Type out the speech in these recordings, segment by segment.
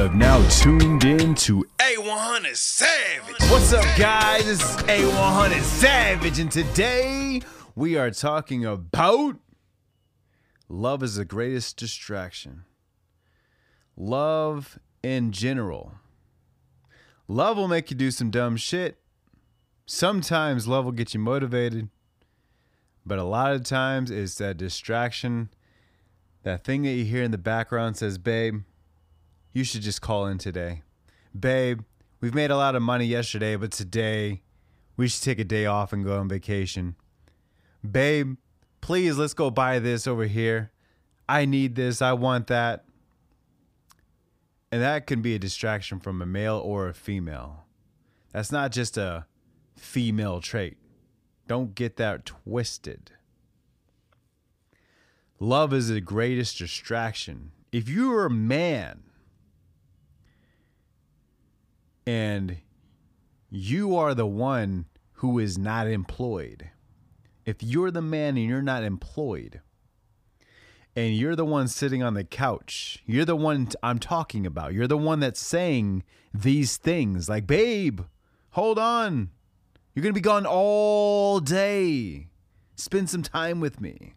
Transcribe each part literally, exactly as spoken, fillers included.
have now tuned in to A one hundred Savage. What's up, guys? This is A one hundred Savage, and today we are talking about love is the greatest distraction. Love in general. Love will make you do some dumb shit. Sometimes love will get you motivated, but a lot of times it's that distraction, that thing that you hear in the background says, babe, you should just call in today. Babe, we've made a lot of money yesterday, but today we should take a day off and go on vacation. Babe, please, let's go buy this over here. I need this. I want that. And that can be a distraction from a male or a female. That's not just a female trait. Don't get that twisted. Love is the greatest distraction. If you're a man and you are the one who is not employed, if you're the man and you're not employed, and you're the one sitting on the couch, you're the one I'm talking about. You're the one that's saying these things like, babe, hold on. You're going to be gone all day. Spend some time with me.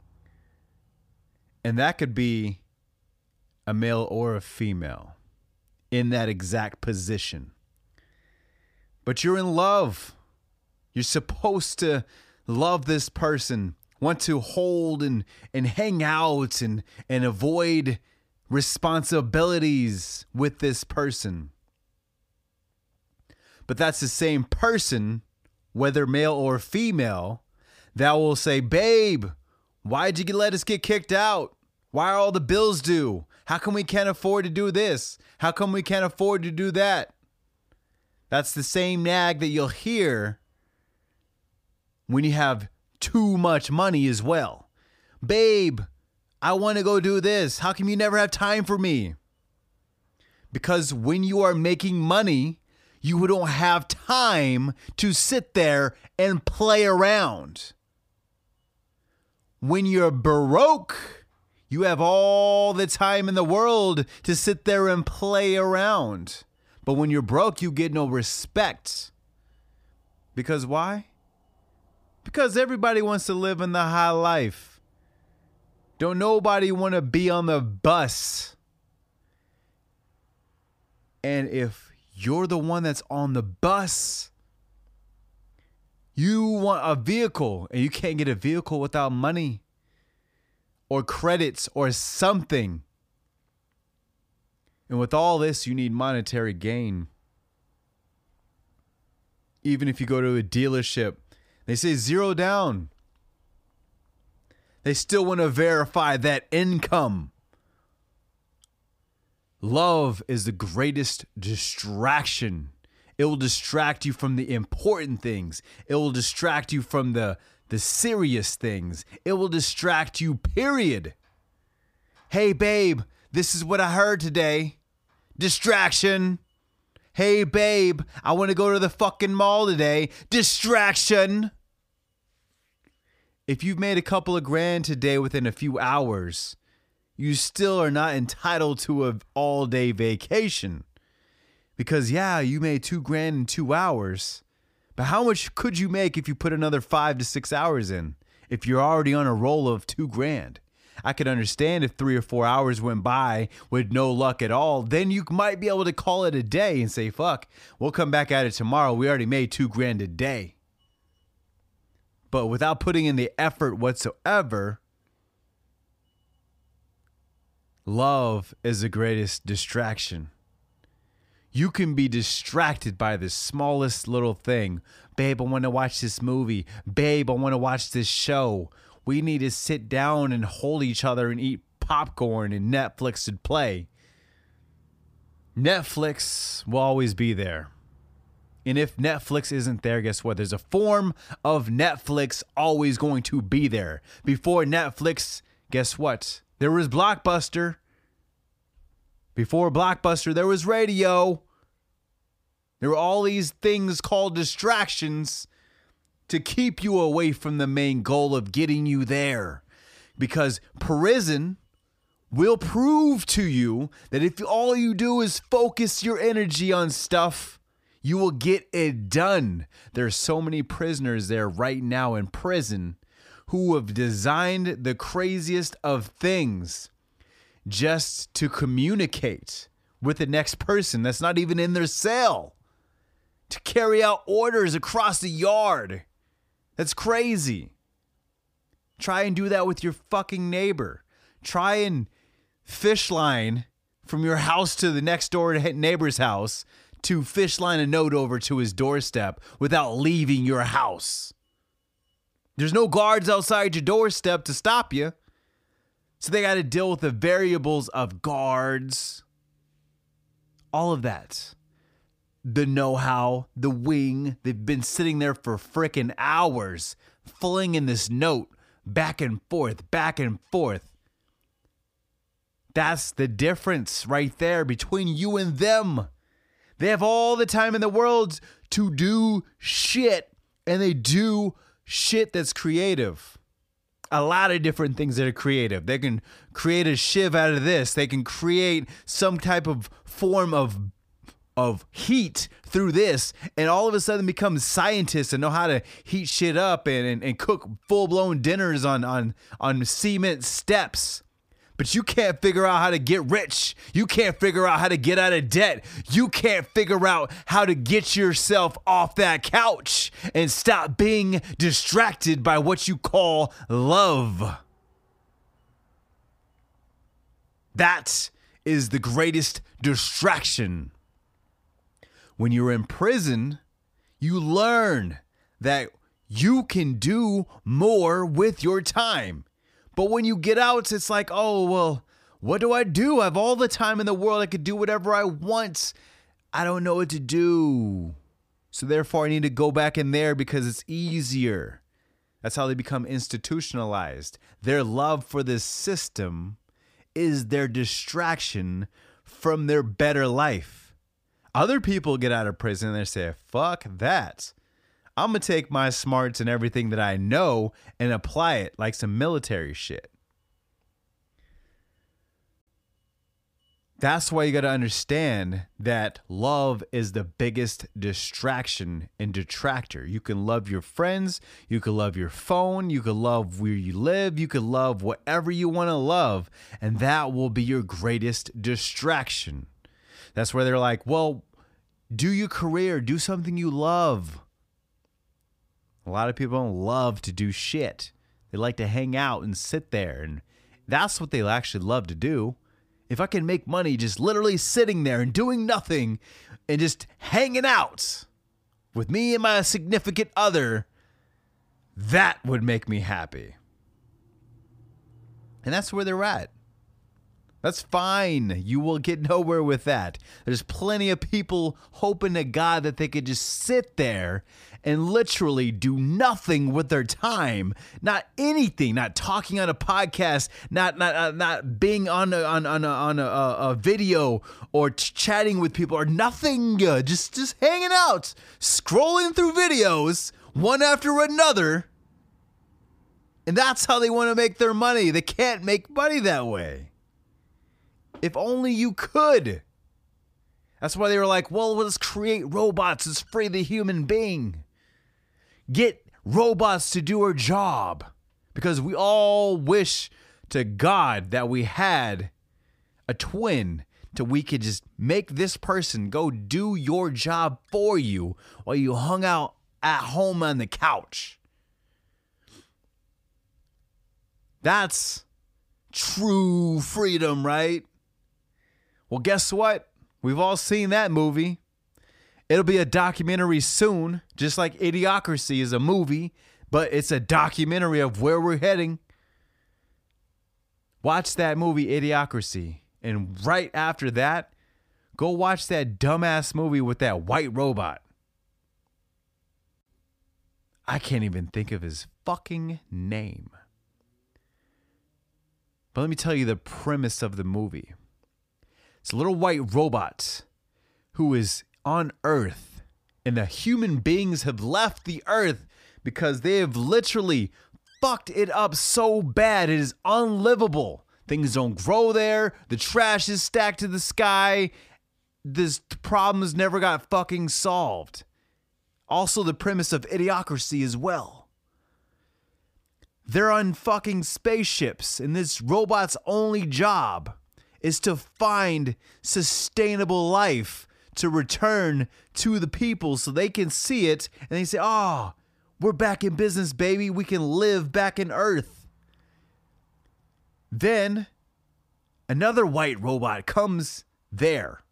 And that could be a male or a female in that exact position. But you're in love. You're supposed to love this person, want to hold and, and hang out and, and avoid responsibilities with this person. But that's the same person, whether male or female, that will say, babe, why'd you let us get kicked out? Why are all the bills due? How come we can't afford to do this? How come we can't afford to do that? That's the same nag that you'll hear when you have too much money as well. Babe, I want to go do this. How come you never have time for me? Because when you are making money, you don't have time to sit there and play around. When you're broke, you have all the time in the world to sit there and play around. But when you're broke, you get no respect. Because why? Because everybody wants to live in the high life. Don't nobody want to be on the bus. And if you're the one that's on the bus, you want a vehicle, and you can't get a vehicle without money or credits or something. And with all this, you need monetary gain. Even if you go to a dealership, they say zero down. They still want to verify that income. Love is the greatest distraction. It will distract you from the important things. It will distract you from the, the serious things. It will distract you, period. Hey, babe, this is what I heard today. Distraction. Hey, babe, I want to go to the fucking mall today. Distraction. If you've made a couple of grand today within a few hours, you still are not entitled to an all-day vacation. Because, yeah, you made two grand in two hours. But how much could you make if you put another five to six hours in? If you're already on a roll of two grand. I could understand if three or four hours went by with no luck at all. Then you might be able to call it a day and say, fuck, we'll come back at it tomorrow. We already made two grand a day. But without putting in the effort whatsoever, love is the greatest distraction. You can be distracted by the smallest little thing. Babe, I want to watch this movie. Babe, I want to watch this show. We need to sit down and hold each other and eat popcorn and Netflix and play. Netflix will always be there. And if Netflix isn't there, guess what? There's a form of Netflix always going to be there. Before Netflix, guess what? There was Blockbuster. Before Blockbuster, there was radio. There were all these things called distractions to keep you away from the main goal of getting you there. Because prison will prove to you that if all you do is focus your energy on stuff, you will get it done. There's so many prisoners there right now in prison who have designed the craziest of things just to communicate with the next person that's not even in their cell, to carry out orders across the yard. That's crazy. Try and do that with your fucking neighbor. Try and fish line from your house to the next door neighbor's house to fish line a note over to his doorstep without leaving your house. There's no guards outside your doorstep to stop you. So they got to deal with the variables of guards. All of that. The know-how, the wing. They've been sitting there for frickin' hours, flinging this note back and forth, back and forth. That's the difference right there between you and them. They have all the time in the world to do shit, and they do shit that's creative. A lot of different things that are creative. They can create a shiv out of this. They can create some type of form of of heat through this, and all of a sudden become scientists and know how to heat shit up and, and, and cook full-blown dinners on, on, on cement steps. But you can't figure out how to get rich. You can't figure out how to get out of debt. You can't figure out how to get yourself off that couch and stop being distracted by what you call love. That is the greatest distraction. When you're in prison, you learn that you can do more with your time. But when you get out, it's like, oh, well, what do I do? I have all the time in the world. I could do whatever I want. I don't know what to do. So therefore, I need to go back in there because it's easier. That's how they become institutionalized. Their love for this system is their distraction from their better life. Other people get out of prison and they say, fuck that. I'm going to take my smarts and everything that I know and apply it like some military shit. That's why you got to understand that love is the biggest distraction and detractor. You can love your friends. You can love your phone. You can love where you live. You can love whatever you want to love. And that will be your greatest distraction. That's where they're like, well, do your career. Do something you love. A lot of people don't love to do shit. They like to hang out and sit there. And that's what they actually love to do. If I can make money just literally sitting there and doing nothing and just hanging out with me and my significant other, that would make me happy. And that's where they're at. That's fine. You will get nowhere with that. There's plenty of people hoping to God that they could just sit there and literally do nothing with their time. Not anything. Not talking on a podcast. Not not uh, not being on a, on on a, on a, a video or ch- chatting with people or nothing. Uh, just just hanging out, scrolling through videos one after another. And that's how they want to make their money. They can't make money that way. If only you could. That's why they were like, well, let's create robots. Let's free the human being. Get robots to do our job. Because we all wish to God that we had a twin till we could just make this person go do your job for you while you hung out at home on the couch. That's true freedom, right? Well, guess what? We've all seen that movie. It'll be a documentary soon, just like Idiocracy is a movie, but it's a documentary of where we're heading. Watch that movie, Idiocracy. And right after that, go watch that dumbass movie with that white robot. I can't even think of his fucking name. But let me tell you the premise of the movie. It's a little white robot who is on Earth, and the human beings have left the Earth because they have literally fucked it up so bad it is unlivable. Things don't grow there. The trash is stacked to the sky. This problems never got fucking solved. Also the premise of Idiocracy as well. They're on fucking spaceships, and this robot's only job is to find sustainable life to return to the people so they can see it and they say, oh, we're back in business, baby. We can live back in Earth. Then another white robot comes there.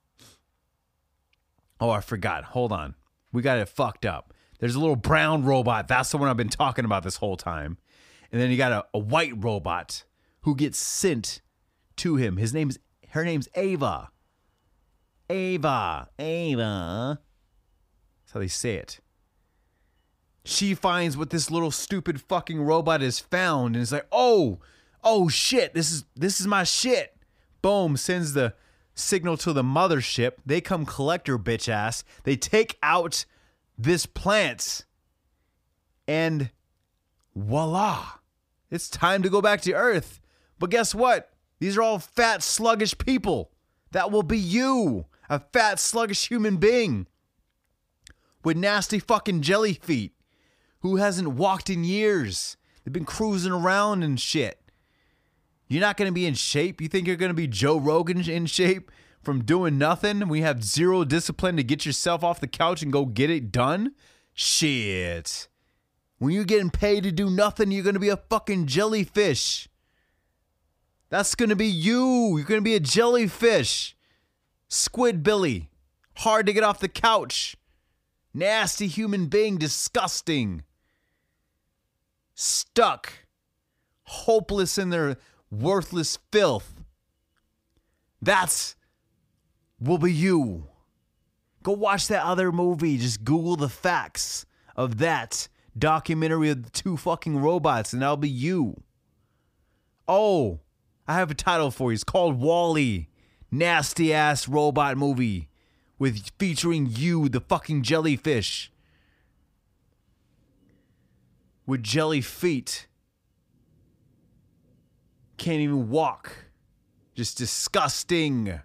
Oh, I forgot. Hold on. We got it fucked up. There's a little brown robot. That's the one I've been talking about this whole time. And then you got a, a white robot who gets sent to him. His name's her name's Ava. Ava. Ava. That's how they say it. She finds what this little stupid fucking robot has found and is like, oh, oh shit, this is this is my shit. Boom, sends the signal to the mothership. They come collect her bitch ass. They take out this plant. And voila. It's time to go back to Earth. But guess what? These are all fat, sluggish people. That will be you. A fat, sluggish human being. With nasty fucking jelly feet. Who hasn't walked in years. They've been cruising around and shit. You're not going to be in shape? You think you're going to be Joe Rogan in shape from doing nothing? We have zero discipline to get yourself off the couch and go get it done? Shit. When you're getting paid to do nothing, you're going to be a fucking jellyfish. That's going to be you. You're going to be a jellyfish. Squid Billy. Hard to get off the couch. Nasty human being. Disgusting. Stuck. Hopeless in their worthless filth. That's will be you. Go watch that other movie. Just Google the facts of that documentary of the two fucking robots, and that'll be you. Oh, I have a title for you. It's called WALL-E. Nasty ass robot movie with featuring you, the fucking jellyfish, with jelly feet. Can't even walk. Just disgusting.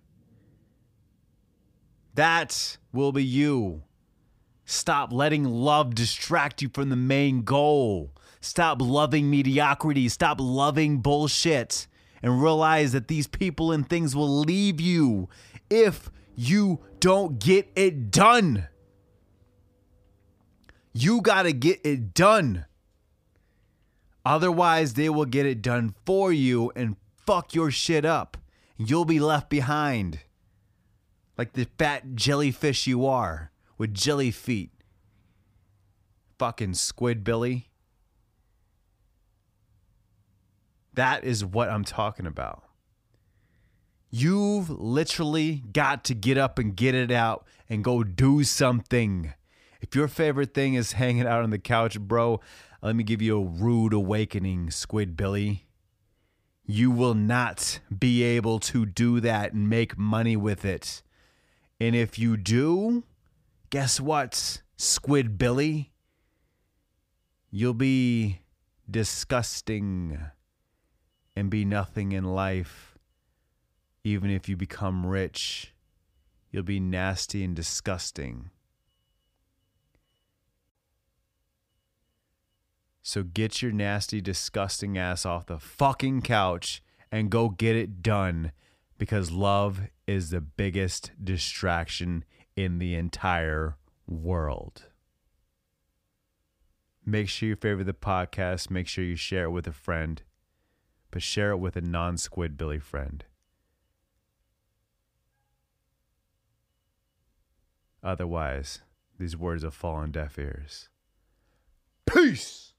That will be you. Stop letting love distract you from the main goal. Stop loving mediocrity. Stop loving bullshit. And realize that these people and things will leave you if you don't get it done. You gotta get it done. Otherwise, they will get it done for you and fuck your shit up. You'll be left behind. Like the fat jellyfish you are. With jelly feet. Fucking Squid Billy. That is what I'm talking about. You've literally got to get up and get it out and go do something. If your favorite thing is hanging out on the couch, bro, let me give you a rude awakening, Squid Billy. You will not be able to do that and make money with it. And if you do, guess what, Squid Billy? You'll be disgusting and be nothing in life. Even if you become rich, you'll be nasty and disgusting. So get your nasty, disgusting ass off the fucking couch and go get it done, because love is the biggest distraction in the entire world. Make sure you favorite the podcast. Make sure you share it with a friend, but share it with a non-Squid Billy friend. Otherwise, these words will fall on deaf ears. Peace!